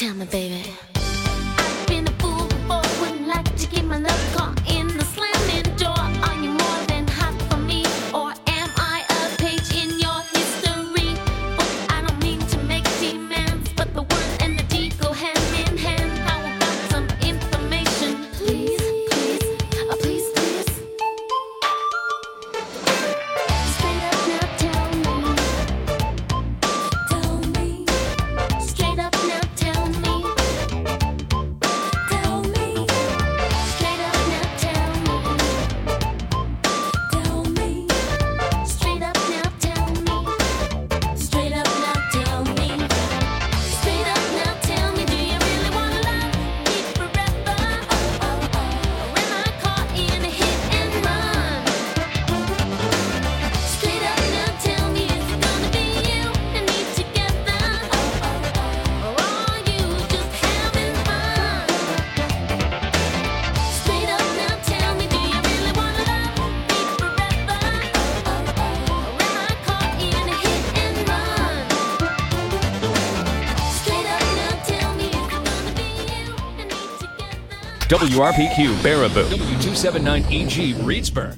Tell me, baby. I've been a fool before, wouldn't like to get my love caught in the slamming door. Are you more than hot for me, or am I a page in your history book? I don't mean to make demands, but the word and the deed go hand in hand. How about some information, please, please, please, please? Straight up now, tell me. Tell me. Straight up now, tell me. Tell me. Straight up now, tell me. Tell me. Straight up now, tell me. Straight up now, tell me. Straight up now, tell me. Do you really wanna love me forever? Or am I caught in a hit and run? Straight up now, tell me. Is it gonna be you and me together? Or are you just having fun? Straight up now, tell me. Do you really wanna love me forever? Or am I caught in a hit and run? Straight up now, tell me. Is it gonna be you and me together? WRPQ Baraboo. W279EG Reedsburg.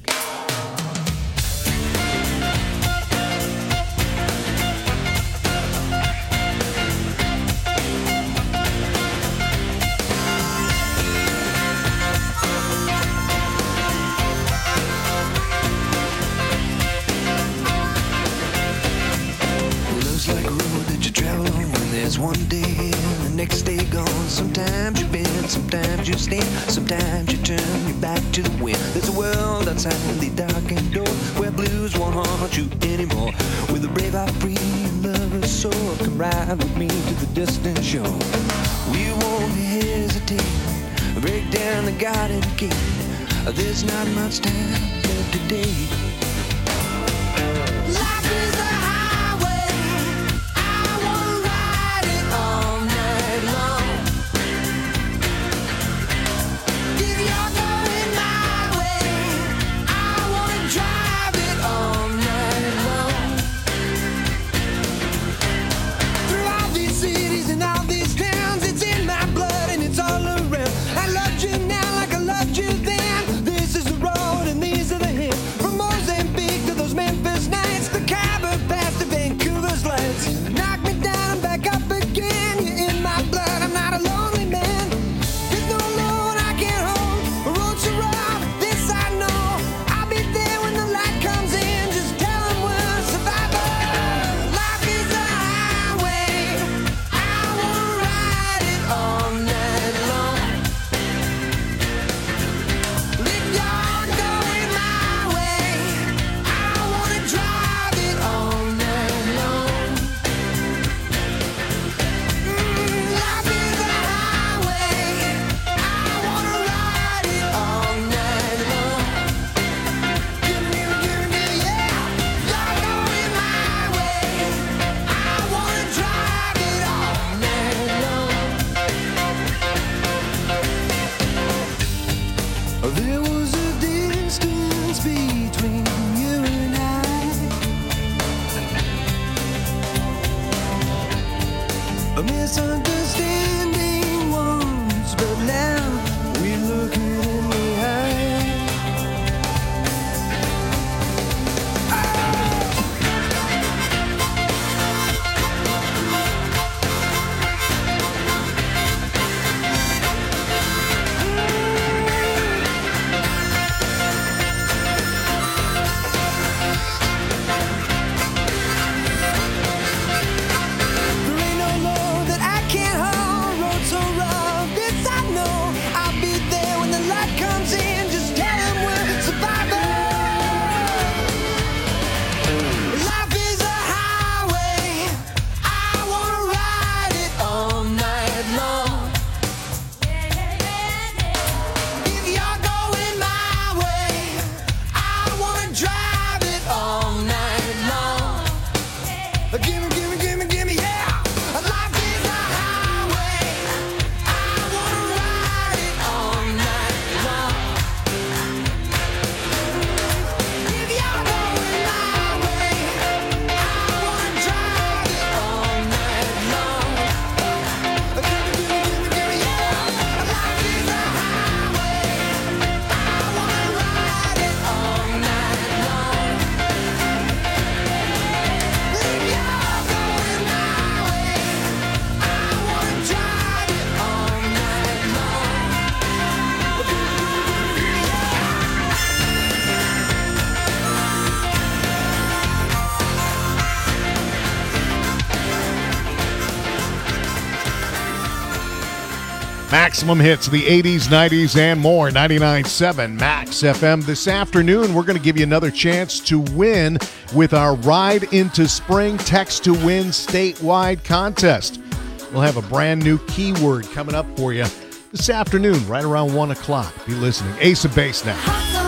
Love's like a road that you travel on when there's one day here and the next day gone. Sometimes you bend, sometimes you stand, sometimes you turn your back to the wind. There's a world outside the darkened door where blues won't haunt you anymore. With a brave heart free and lover's soul, come ride with me to the distant shore. We won't hesitate, break down the garden gate. There's not much time left today. Life is a highway. I wanna ride it all night long. If you're going my way, I wanna drive it all night long. Through all these cities and all these towns, it's in my blood and it's all around. I loved you now like I loved you then. This is the road and these are the hills. From Mozambique to those Memphis nights, the Khyber Pass to Vancouver's lights. Knock me down and back up again. You're in my blood, I'm not a lonely man. There's no load I can't hold. The road's so rough, this I know. I'll be there when the light comes in. Just tell 'em we're survivors. Life is a highway. I wanna ride it all night long. If you're going my way, I wanna drive it all night long. Life is a highway. I wanna ride it all night long. Give me, yeah. You're going my way. I wanna drive it all night long. There was a distance between you and I, a misunderstanding once, but now we look it in the eye. There ain't no load that I can't hold. Maximum hits of the 80s, 90s, and more. 99.7 Max FM. This afternoon, we're going to give you another chance to win with our Ride into Spring Text to Win statewide contest. We'll have a brand new keyword coming up for you this afternoon, right around 1 o'clock. Be listening. Ace of Base now.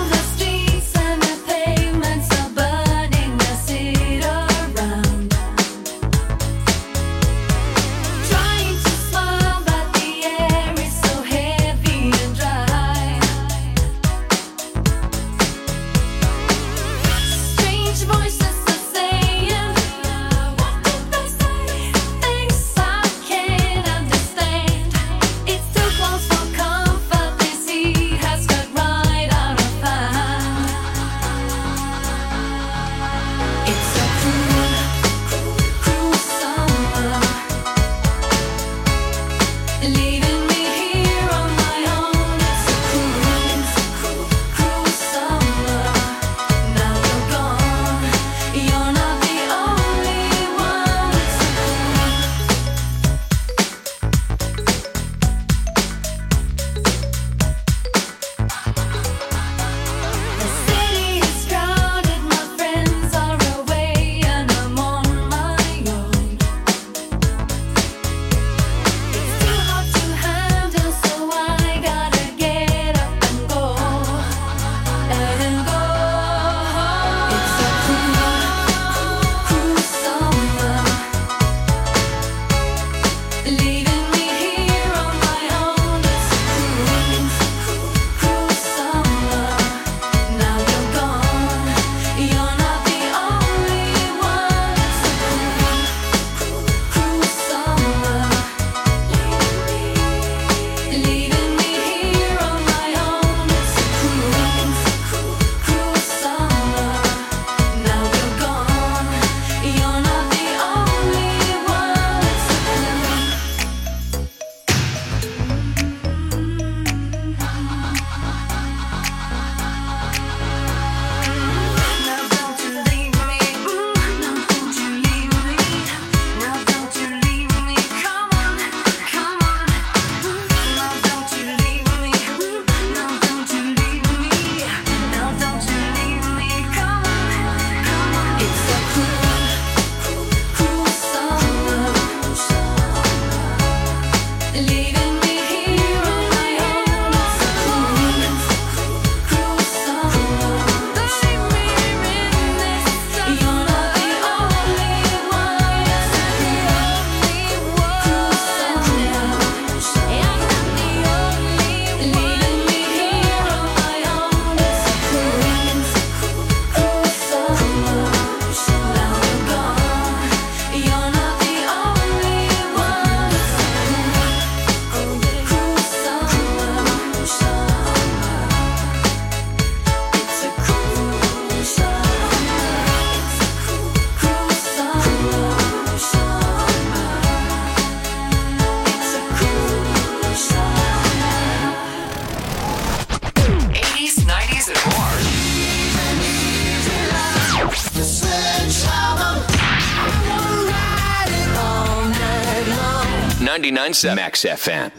Max FM.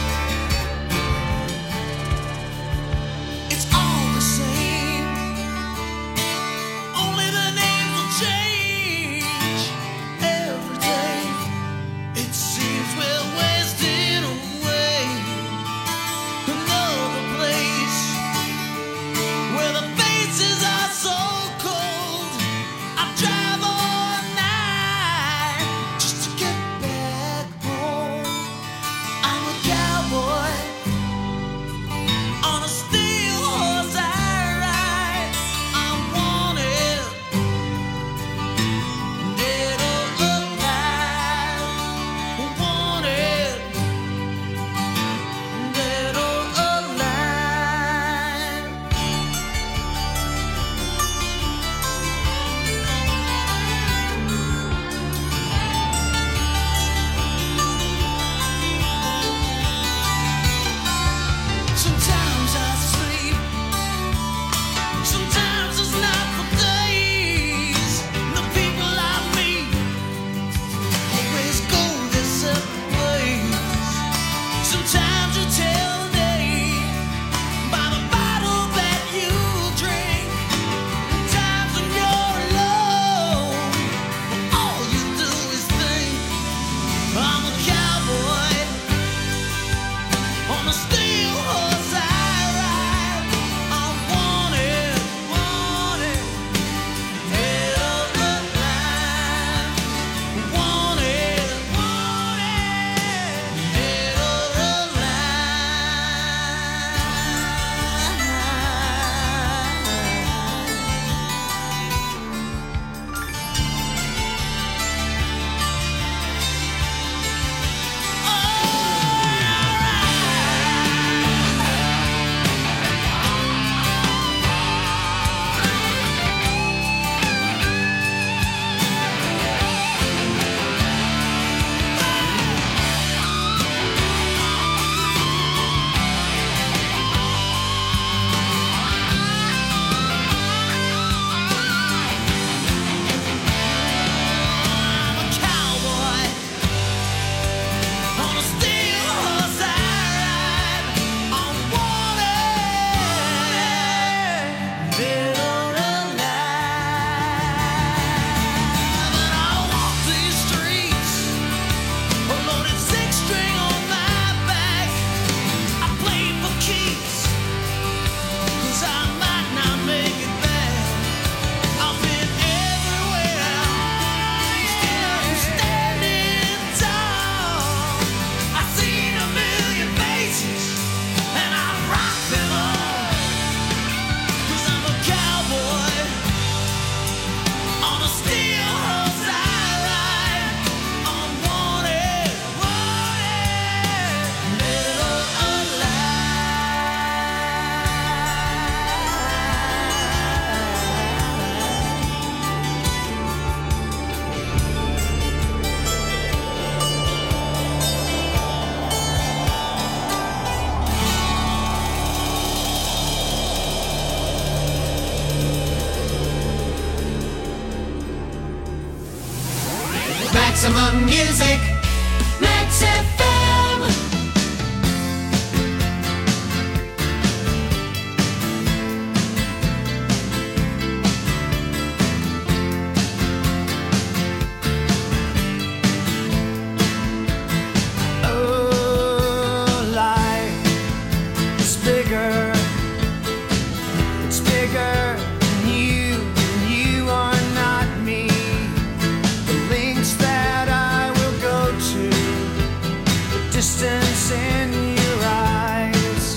It's all the same. Maximum Music, Max FM. Oh, life is bigger. It's bigger than you, and you are not me. The lengths that I will go to, the distance in your eyes.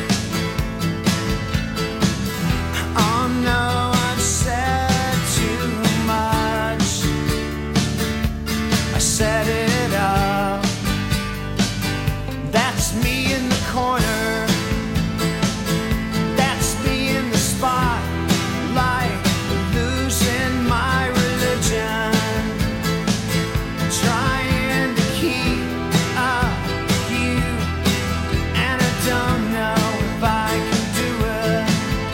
Oh no, I've said too much. I set it up. That's me in the corner. That's me in the spotlight, losing my religion, trying to keep up with you, and I don't know if I can do it.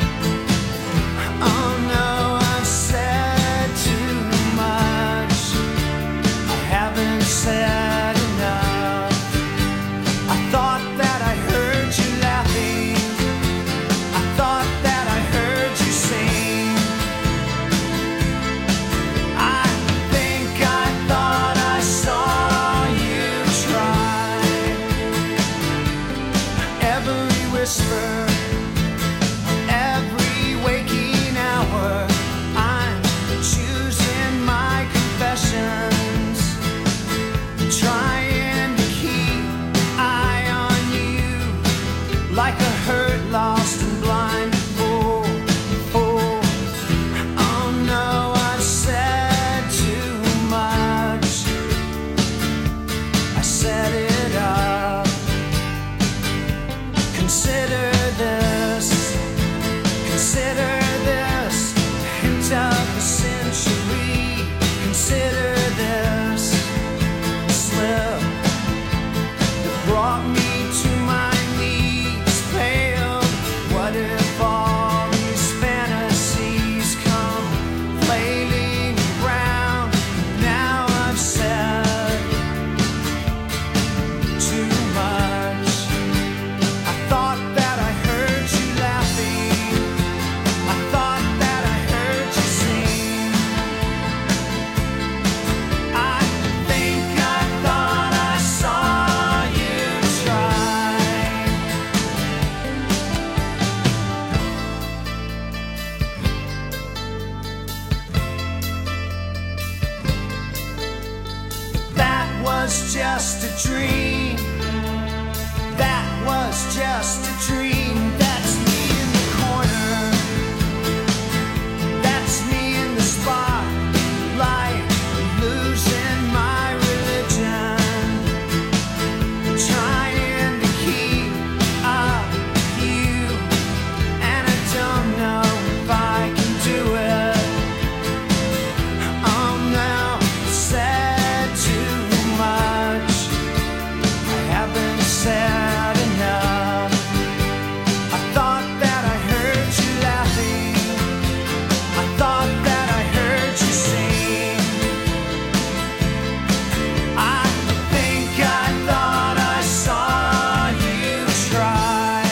Oh no, I've said too much. I haven't said enough. I thought that I heard you laughing. I thought that I heard you sing. I think I thought I saw you try. Every whisper, every waking hour, I'm choosing my confessions, trying to keep eye on you like a hurt, lost and blind fool. Oh no, I've said too much. I set it up. Consider this, consider this, a hint of the century. Consider this slip that brought me to my knees, pale. What if all these fantasies come flailing around? Now I've said too much. I thought that I heard you laughing. I thought that I heard you sing. I think I thought I saw you try. That was just a dream. That was just a dream. That's me in the corner. That's me in the spotlight, losing my religion, trying to keep up with you, and I don't know if I can do it. Oh no, I said too much. I haven't said enough. I thought that I heard you laughing. I thought that I heard you sing. I think I thought I saw you try.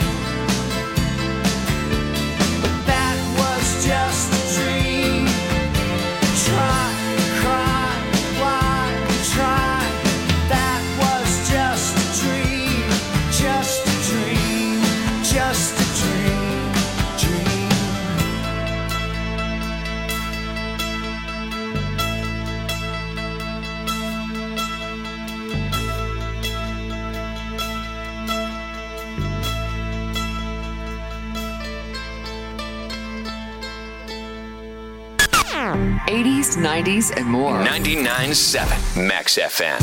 But that was just a dream. Try, cry, why try? That was just a dream, just a dream, just a dream, dream. '80s, '90s, and more. 99.7 Max FM.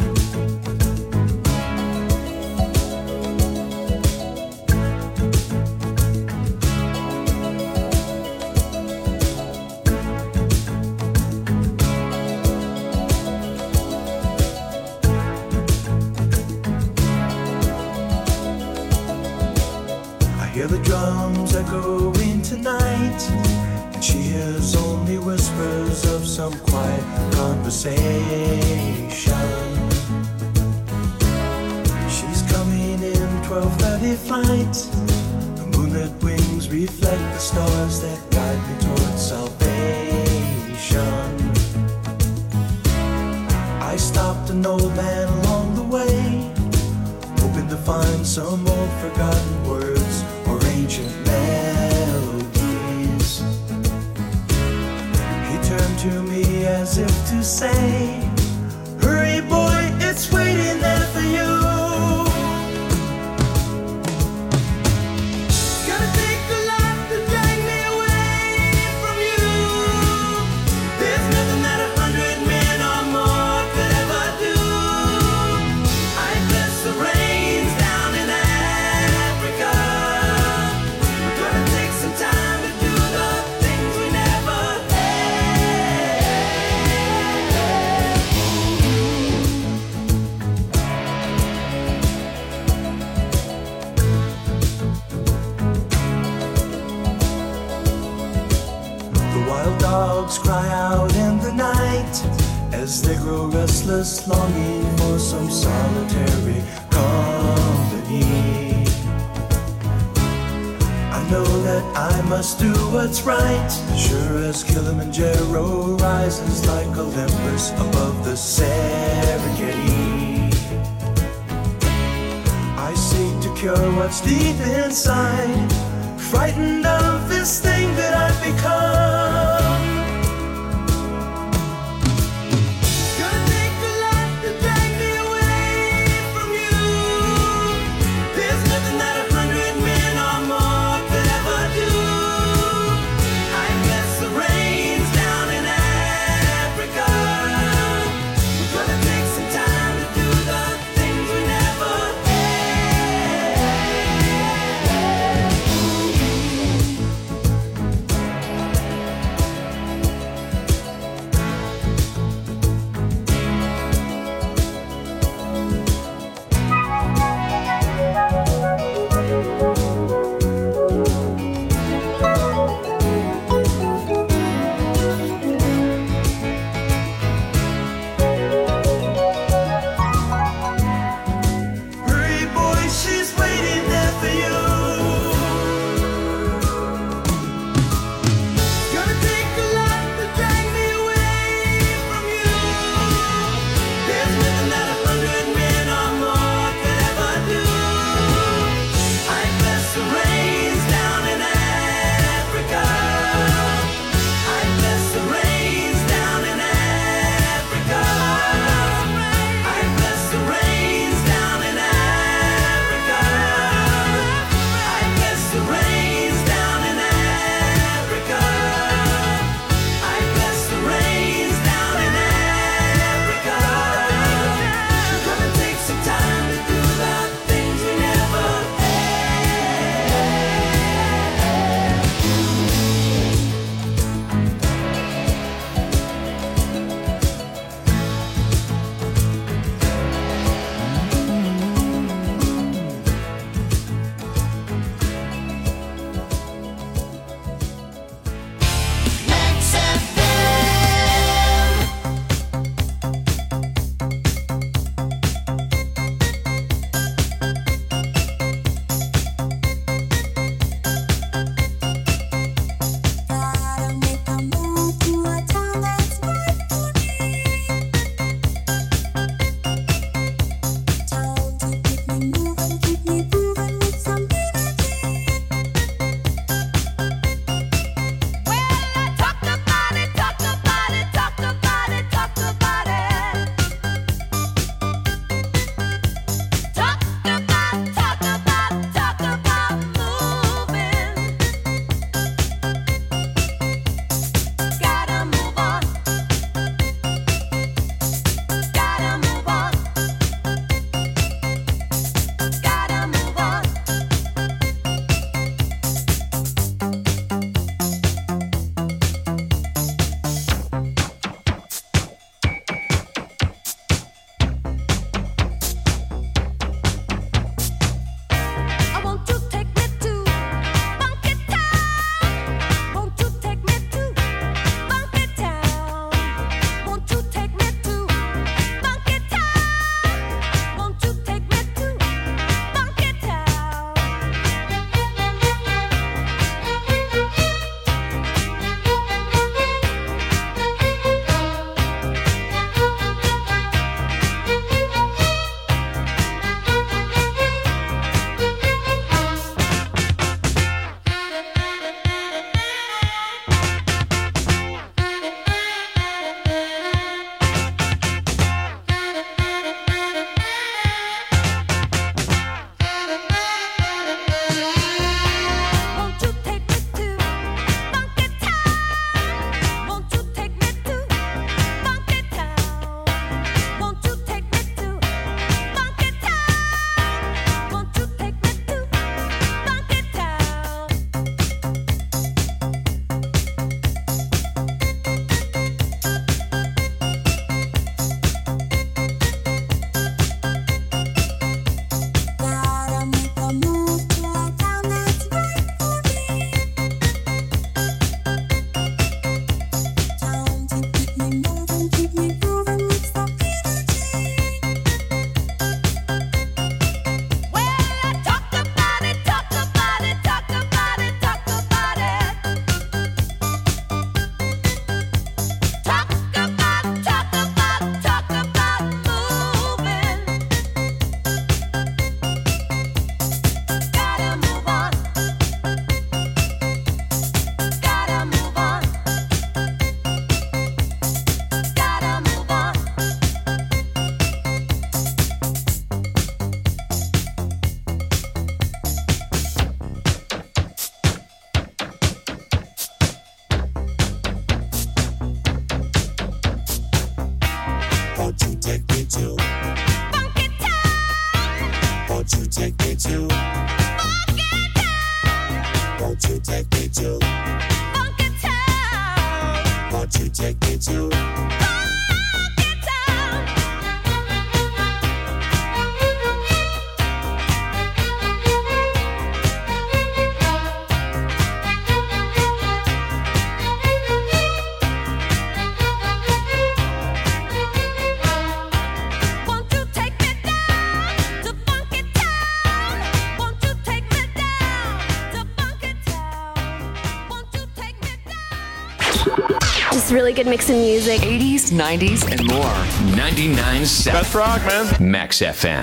I hear the drums echoing tonight, and she hears only whispers of some quiet conversation. 12:30 flight. The moonlit wings reflect the stars that guide me towards salvation. I stopped an old man along the way, hoping to find some old forgotten words or ancient melodies. He turned to me as if to say, "Hurry, boy, it's waiting there for you." Gonna take a lot to drag me away from you. There's nothing that 100 men or more could ever do. I bless the rains down in Africa. I'm gonna take some time to do the things we never The wild dogs cry out in the night as they grow restless, longing for some solitary company. I know that I must do what's right, sure as Kilimanjaro rises like Olympus above the Serengeti. I seek to cure what's deep inside, frightened of this thing that I've become. Gonna take a lot to drag me away from you. There's nothing that 100 men or more could ever do. I bless the rains down in Africa. We're gonna take some time to do the things we never had. take me to? Won't you take me down to Funky Town? Won't you take me down to Funky Town? Won't you take me down? Just really good mix of music. 80s, 90s, and more. 99.7 Best rock, man. Max FM.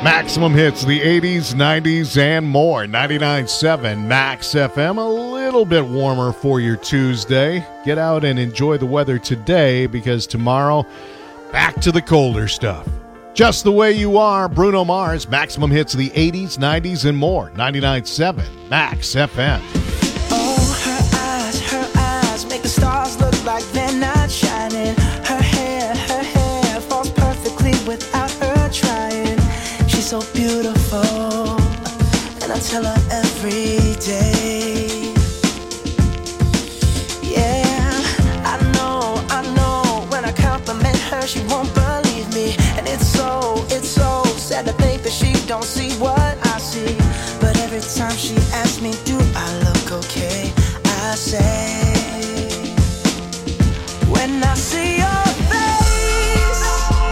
Maximum hits, the 80s, 90s, and more. 99.7 Max FM. A little bit warmer for your Tuesday. Get out and enjoy the weather today because tomorrow, back to the colder stuff. Just the way you are, Bruno Mars. Maximum hits, the 80s, 90s, and more. 99.7 Max FM. Oh, her eyes make the stars look like they're not shining. Her hair falls perfectly without her trying. She's so beautiful, and I tell her every day. Yeah, I know, when I compliment her, she won't believe me. And it's so sad to think that she don't see what I see. But every time she asks me, do I look okay? I say, when I see your face,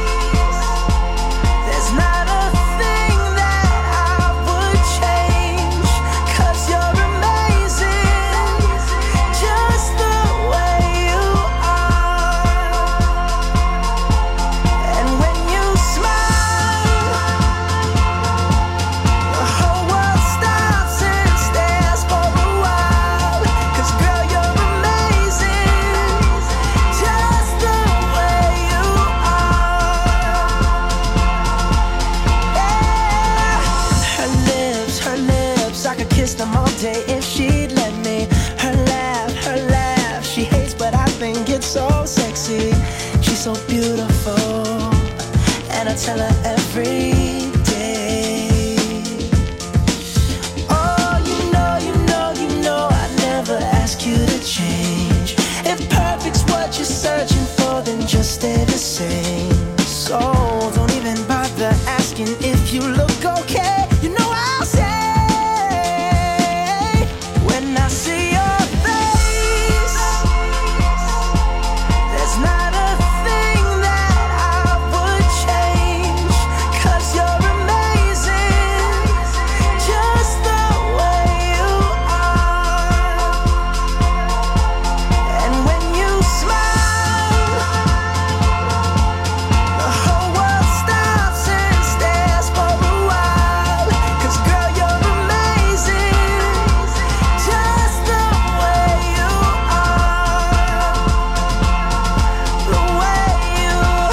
there's not a thing that I would change. 'Cause you're amazing, just the way you are. And when you smile, the whole world stops and stares for a while. 'Cause girl, you're amazing, just the way you are. Yeah. Her lips, I could kiss them all day if she'd let me. Her laugh, she hates, but I think it's so sexy. She's so beautiful, and I tell her every day. Oh, you know, I never ask you to change. If perfect's what you're searching for, then just stay the same. So don't even bother asking if you look okay. You know I'll say, when I see your face, there's not a thing that I would change. 'Cause you're amazing, just the way you are. And when you smile, the whole world stops and stares for a while. 'Cause girl, you're amazing, just the way you are. The way you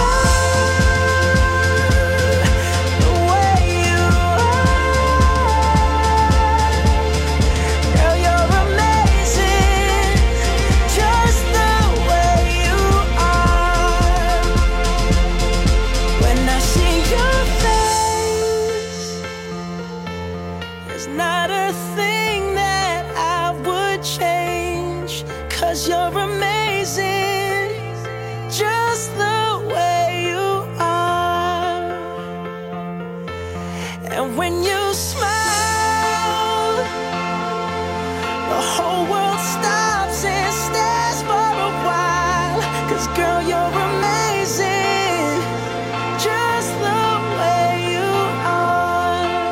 are. The way you are. Girl, you're amazing, just the way you are. When I see your face, there's not a thing that I would change. 'Cause you're amazing, just the way you are. And when you smile, the whole world stops and stares for a while. 'Cause girl, you're amazing, just the way you are.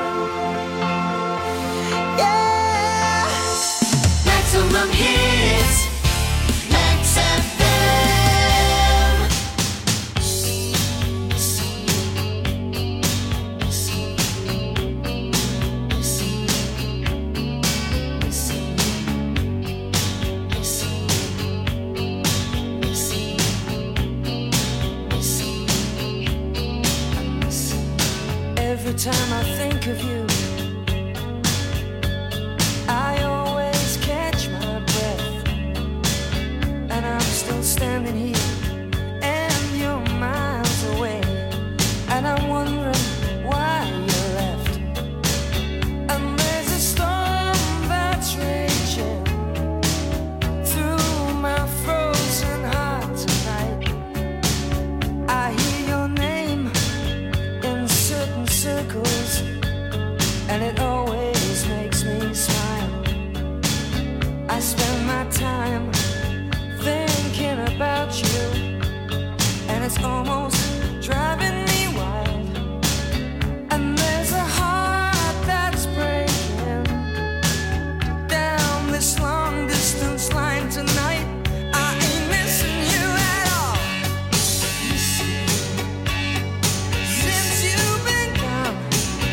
Yeah. Maximum hits, Max FM. Every time I think of you, I always catch my breath. And I'm still standing here, and you're miles away. And I'm wondering why you left. And there's a storm that's raging through my frozen heart tonight. I hear your name in certain circles, and it always makes me smile. I spend my time thinking about you, and it's almost driving me wild. And there's a heart that's breaking down this long distance line tonight. I ain't missing you at all. Since you've been gone,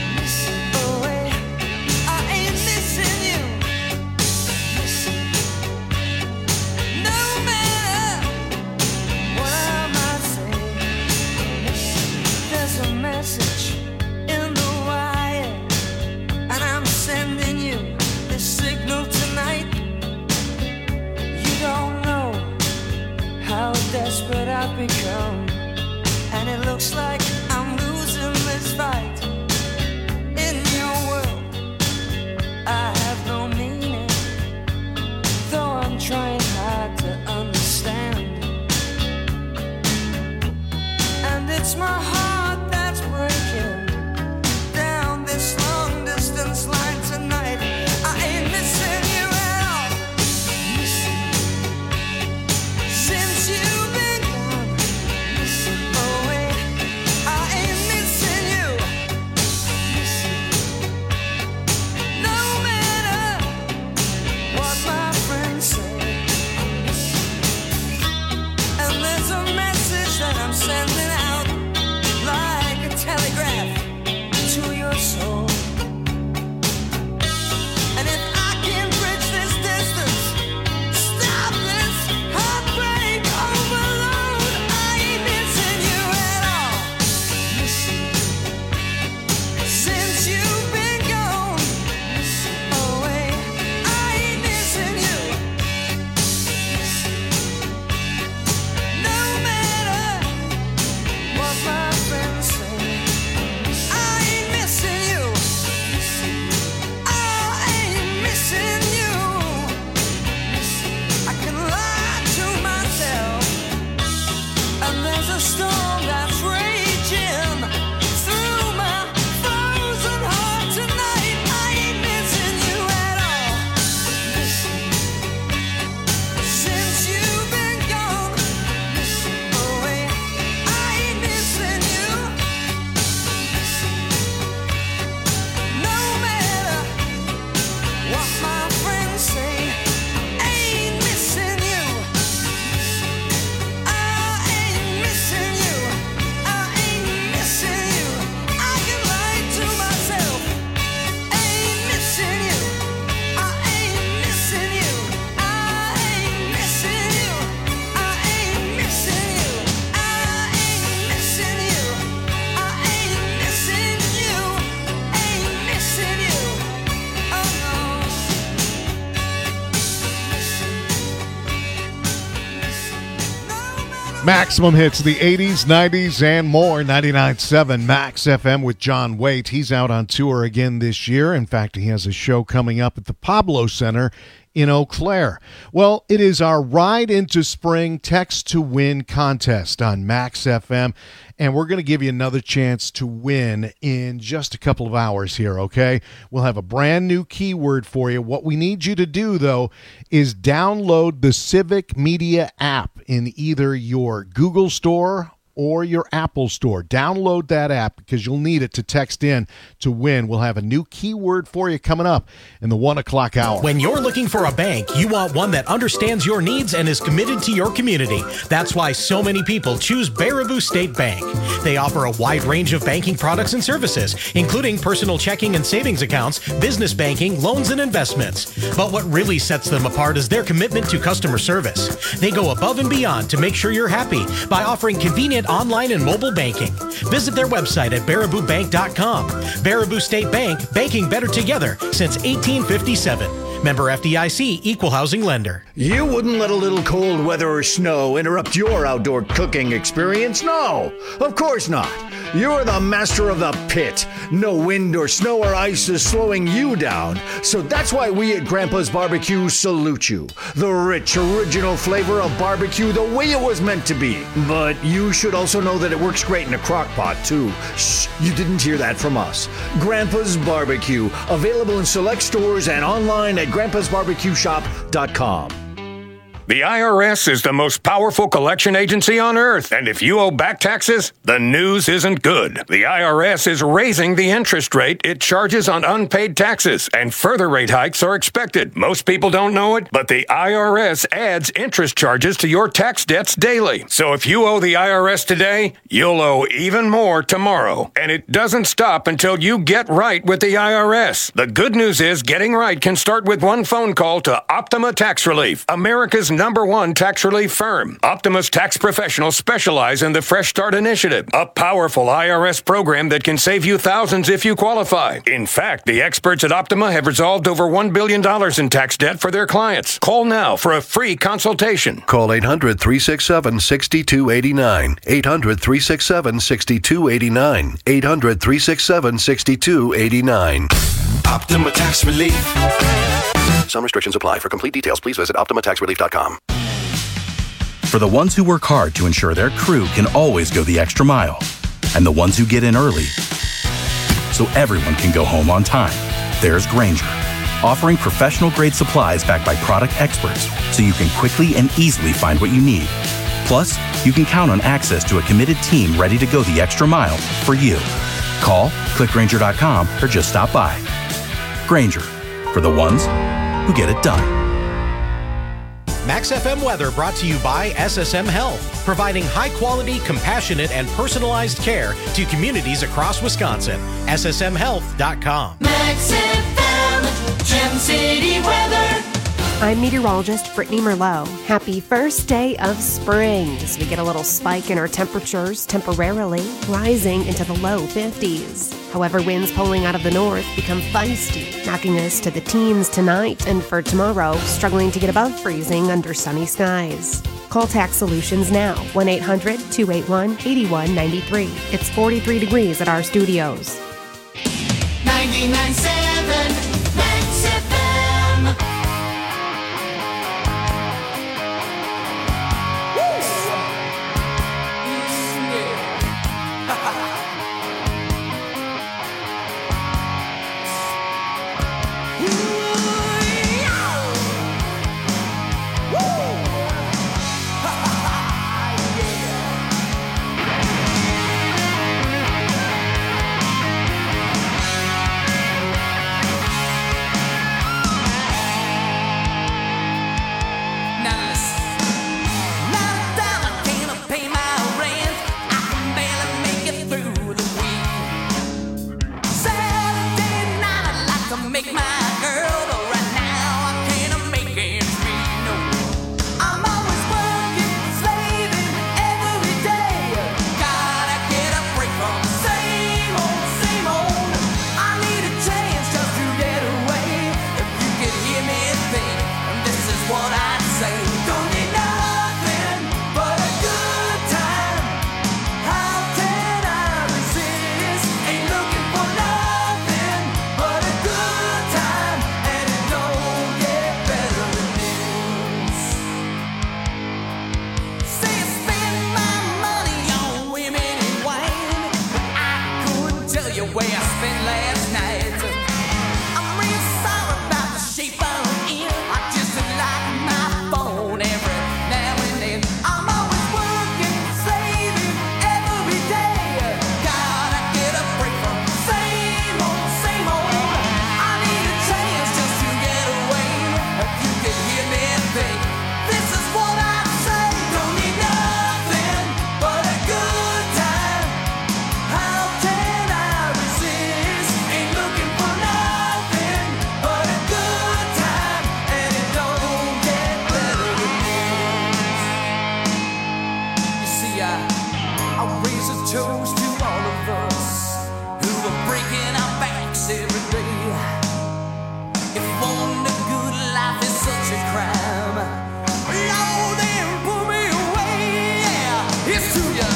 Maximum hits, the 80s, 90s, and more. 99.7 Max FM with John Waite. He's out on tour again this year. In fact, he has a show coming up at the Pablo Center in Eau Claire. Well, it is our Ride into Spring Text to Win contest on Max FM, and we're going to give you another chance to win in just a couple of hours here, okay? We'll have a brand new keyword for you. What we need you to do, though, is download the Civic Media app in either your Google Store or your Apple Store. Download that app because you'll need it to text in to win. We'll have a new keyword for you coming up in the 1 o'clock hour. When you're looking for a bank, you want one that understands your needs and is committed to your community. That's why so many people choose Baraboo State Bank. They offer a wide range of banking products and services, including personal checking and savings accounts, business banking, loans, and investments. But what really sets them apart is their commitment to customer service. They go above and beyond to make sure you're happy by offering convenient online and mobile banking. Visit their website at baraboobank.com. Baraboo State Bank, banking better together since 1857. Member FDIC, Equal Housing Lender. You wouldn't let a little cold weather or snow interrupt your outdoor cooking experience? No, of course not. You're the master of the pit. No wind or snow or ice is slowing you down. So that's why we at Grandpa's Barbecue salute you. The rich, original flavor of barbecue the way it was meant to be. But you should also know that it works great in a crock pot, too. Shh, you didn't hear that from us. Grandpa's Barbecue, available in select stores and online at grandpasbarbecueshop.com. The IRS is the most powerful collection agency on earth, and if you owe back taxes, the news isn't good. The IRS is raising the interest rate it charges on unpaid taxes, and further rate hikes are expected. Most people don't know it, but the IRS adds interest charges to your tax debts daily. So if you owe the IRS today, you'll owe even more tomorrow. And it doesn't stop until you get right with the IRS. The good news is getting right can start with one phone call to Optima Tax Relief, America's #1 tax relief firm. Optima's tax professionals specialize in the Fresh Start Initiative, a powerful IRS program that can save you thousands if you qualify. In fact, the experts at Optima have resolved over $1 billion in tax debt for their clients. Call now for a free consultation. Call 800-367-6289. 800-367-6289. 800-367-6289. Optima Tax Relief. Some restrictions apply. For complete details, please visit OptimaTaxRelief.com. For the ones who work hard to ensure their crew can always go the extra mile, and the ones who get in early so everyone can go home on time, there's Grainger, offering professional-grade supplies backed by product experts so you can quickly and easily find what you need. Plus, you can count on access to a committed team ready to go the extra mile for you. Call, click Grainger.com, or just stop by. Grainger, for the ones who get it done. Max FM weather brought to you by SSM Health, providing high-quality, compassionate, and personalized care to communities across Wisconsin. SSMHealth.com. Max FM, Gem City weather. I'm meteorologist Brittany Merlot. Happy first day of spring as we get a little spike in our temperatures, temporarily rising into the low 50s. However, winds pulling out of the north become feisty, knocking us to the teens tonight and for tomorrow, struggling to get above freezing under sunny skies. Call Tax Solutions now, 1-800-281-8193. It's 43 degrees at our studios. 99.7 Max FM. last night. I'm real sorry about the shape I'm in. I just like my phone every now and then. I'm always working, saving every day. God, I get a break from same old, same old. I need a chance just to get away. If you can hear me think, this is what I say. Don't need nothing but a good time. How can I resist? Ain't looking for nothing but a good time, and it don't get better than this. You see, I raise a toast to all of us who are breaking our backs every day. If wanting a good life is such a crime, Lord, then pull me away. Yeah, it's to ya.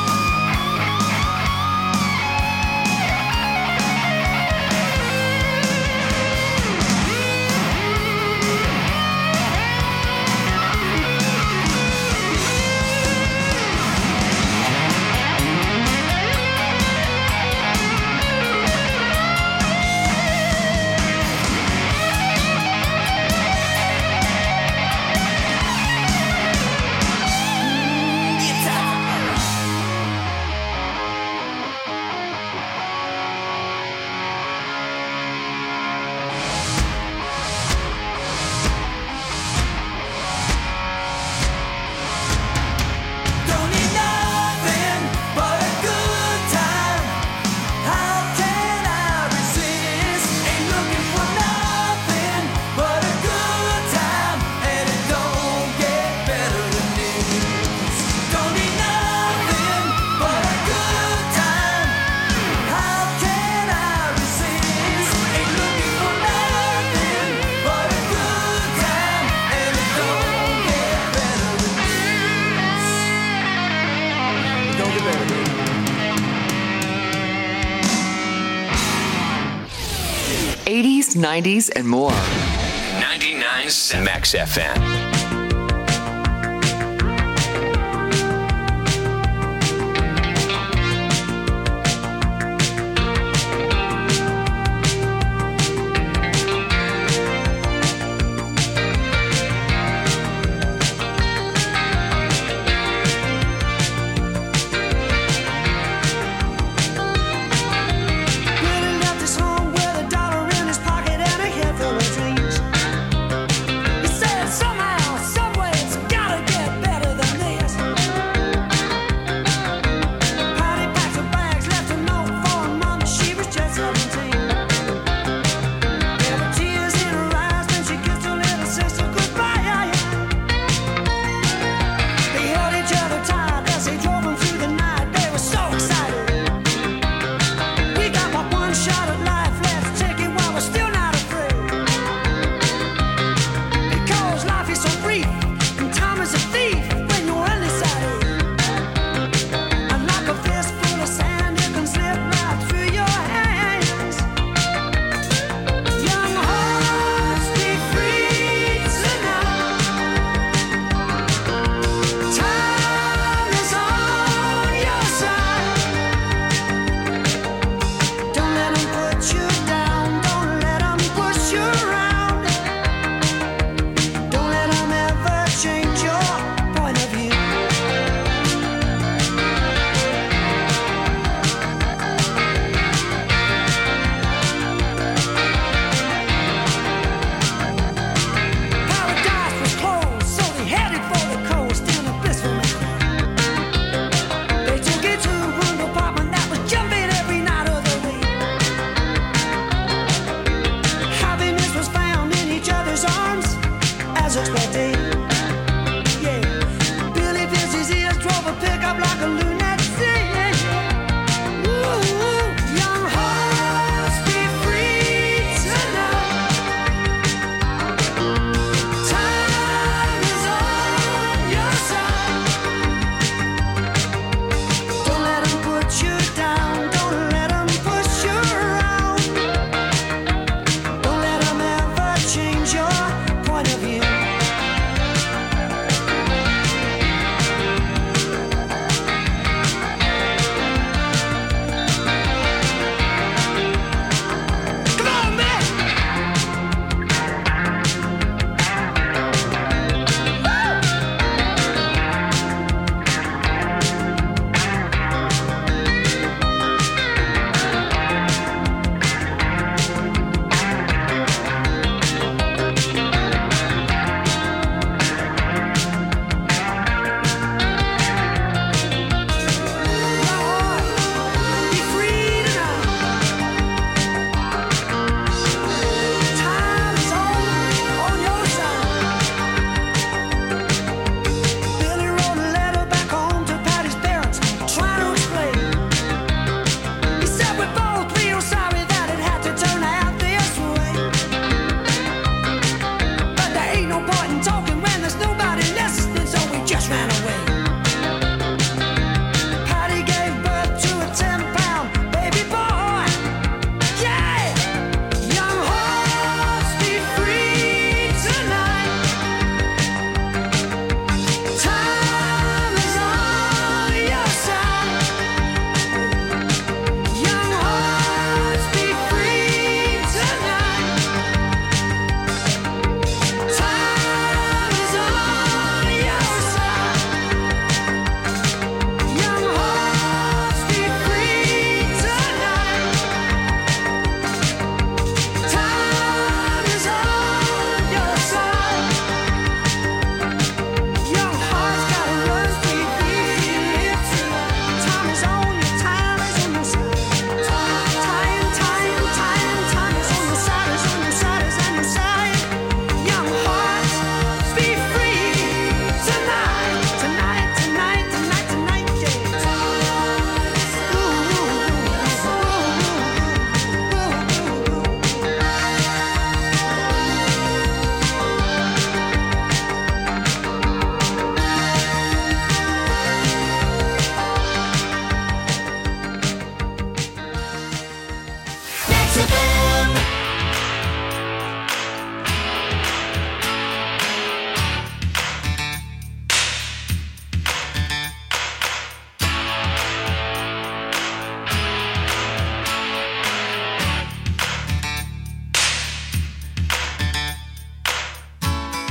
Don't need nothing but a good time. How can I resist? Ain't looking for nothing but a good time, and it don't get better than this. Don't need nothing but a good time. How can I resist? Ain't looking for nothing but a good time, and it don't get better than this. Don't get better than this. 80s, 90s, and more. 99.7 Max FM. When he left his home with $1 in his pocket and a head full of dreams, he said somehow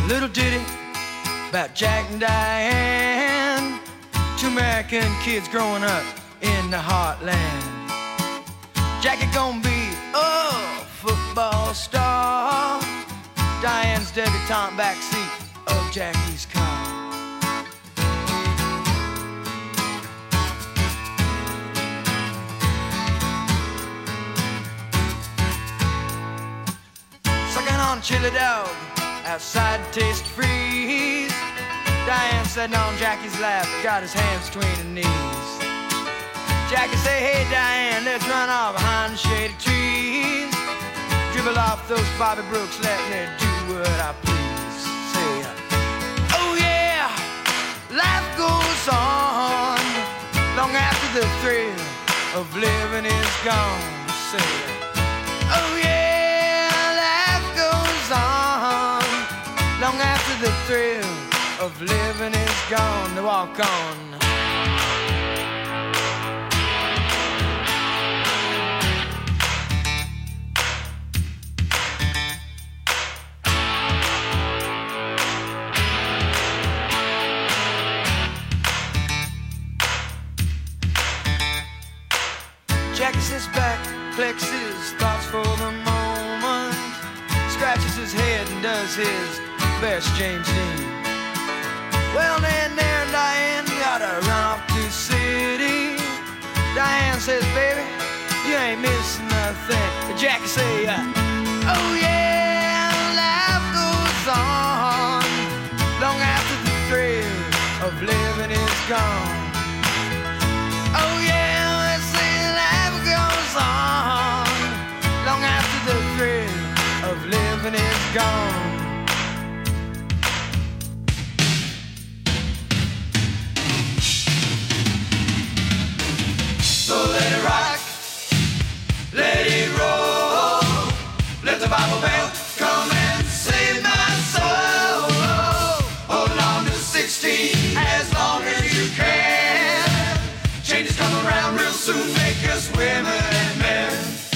Little ditty about Jack and Diane, two American kids growing up in the heartland. Jackie gonna be a football star, Diane's debutante backseat of Jackie's car. Sucking on chili dog outside Taste Freeze, Diane sitting on Jackie's lap, got his hands between her knees. Jackie say, hey Diane, let's run off behind the shady trees. Dribble off those Bobby Brooks, let me do what I please. Say, oh yeah, life goes on long after the thrill of living is gone. Say, oh yeah, life goes on long after the thrill of living is gone. To walk on. Jackie sits back, collects his thoughts for the moment, scratches his head and does his best James Dean. Well, then there Diane gotta run off to the city. Diane says, baby, you ain't missing nothing. Jackie say, oh yeah, life goes on long after the thrill of living is gone. Oh yeah, let's say life goes on long after the thrill of living is gone. So let it rock, let it roll, let the Bible Belt come and save my soul. Hold on to 16 as long as you can. Changes come around real soon, make us women and men.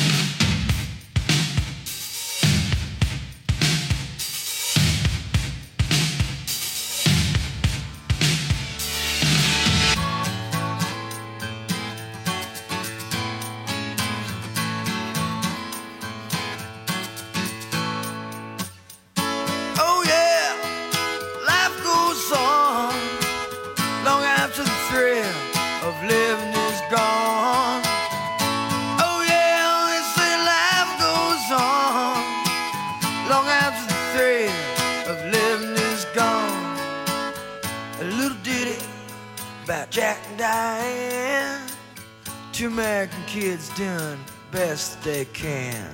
Oh yeah, life goes on long after the thrill of living is gone. Oh yeah, they say life goes on long after the thrill of living is gone. A little ditty about Jack and Diane, two American kids doing best they can.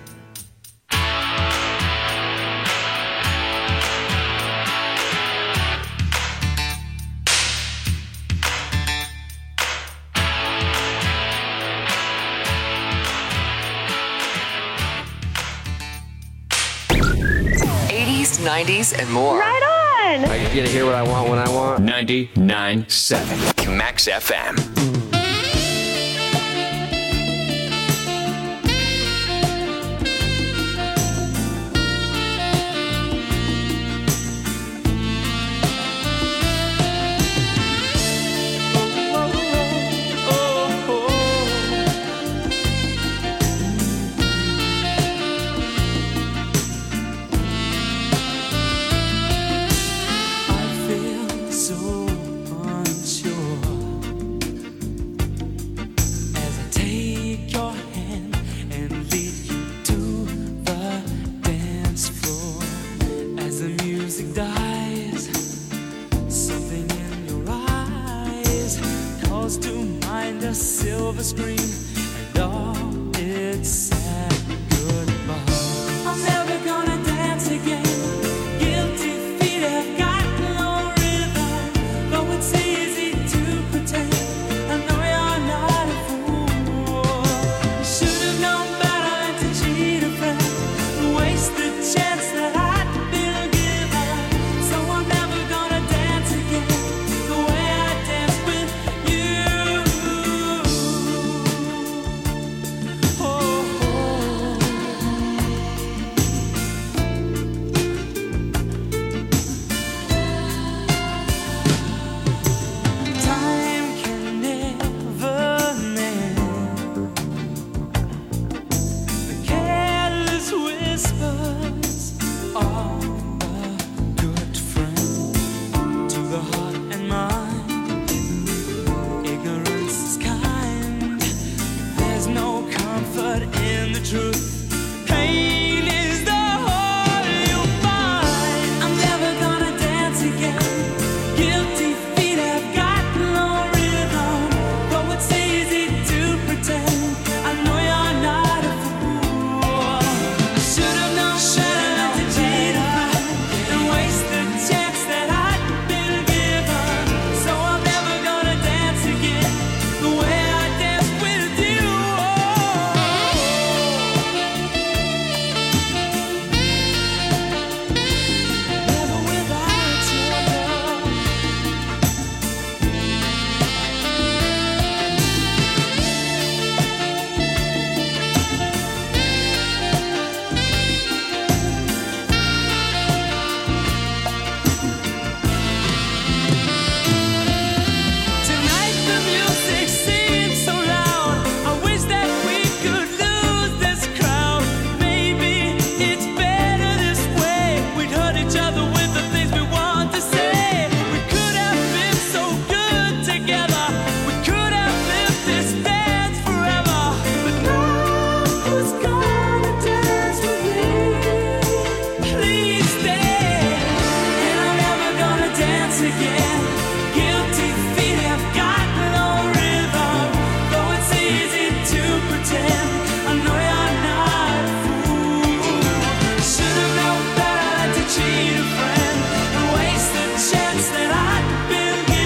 '80s, '90s, and more. Right on! Are you going to hear what I want when I want? 99.7 Max FM.